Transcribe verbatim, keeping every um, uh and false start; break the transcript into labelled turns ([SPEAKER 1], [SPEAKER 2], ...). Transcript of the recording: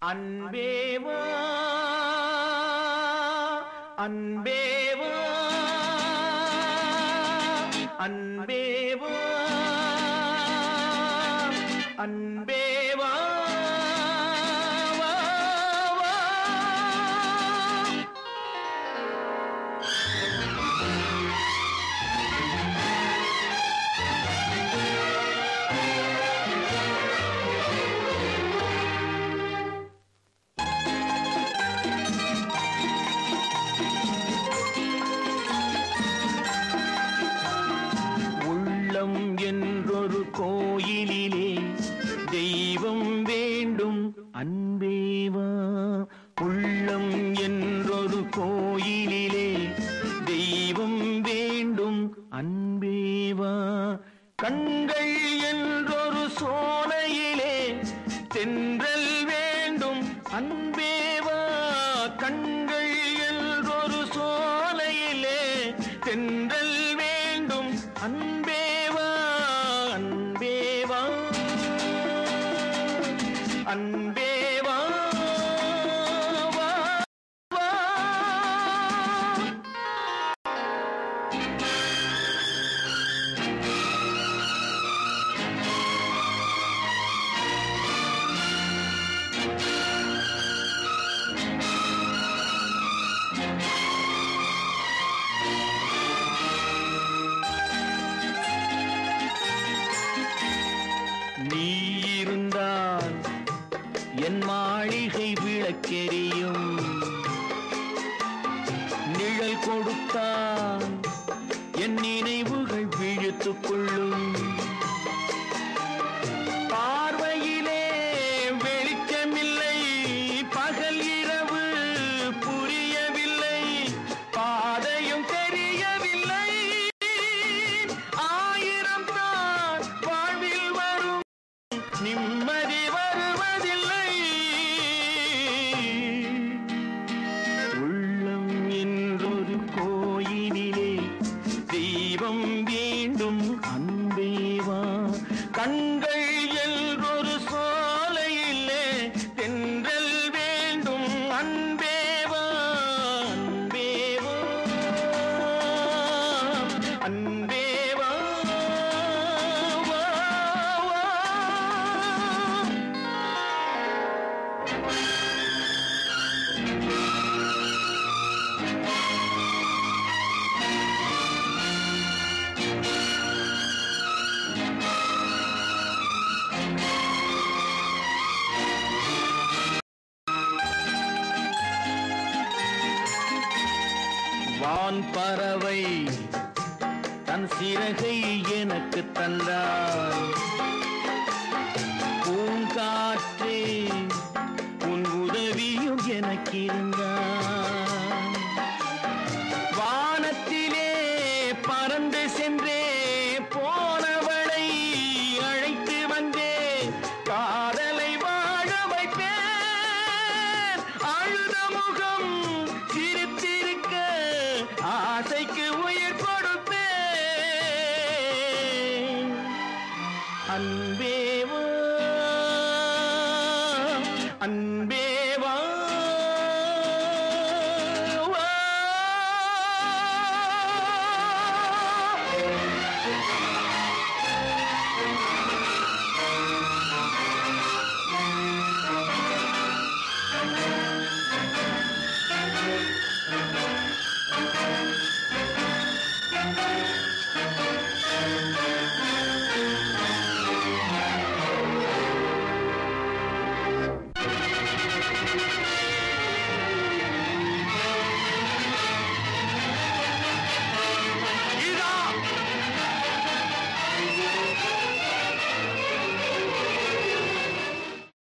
[SPEAKER 1] அன்பேவா அன்பேவா அன்பேவா அன்பேவா என்றொரு கோயிலிலே தெய்வம் வேண்டும் அன்பேவா. உள்ளம் என்றொரு கோயிலிலே தெய்வம் வேண்டும் அன்பேவா. கண்கள் என்றொரு சோலையிலே தென்றல் வேண்டும் அன்பேவா. கண்கள் என்றொரு சோலையிலே தென்றல் வேண்டும் அன்பேவா. அன்பேவா அன்பேவா வா வா. நீ இருந்தால் என் மாளிகை விளக்கெரியும். நிழல் கொடுத்தால் என் நினைவுகள் விழித்துக் கொள்ளும். பார்வையிலே வெளிச்சமில்லை, பகல் இரவு புரியவில்லை, பாதையும் தெரியவில்லை. ஆயிரம் தான் வாழ்வில் வரும், நிம்மதி வருவதில்லை. உள்ளம் என்றொரு கோயிலிலே தெய்வம் வேண்டும் அன்பேவா. கண்கள் என்றொரு சோலையிலே தென்றல் வேண்டும் அன்பேவா. அன்பேவா அன்பேவா வா வா. வான் பறவை தன் சிறகை எனக்கு தந்தார். பூங்காற்றே உன் உதவியும் எனக்கு இருந்தார். வானத்திலே பறந்து சென்றே போனவளை அழைத்து வந்தே காதலை வாழ வைப்பேன். அழுத முகம் சிரித்திருக்க ஆசைக்கு உயிர் கொடுப்பேன். அன்பேவா அன்பேவா வா. Thank you.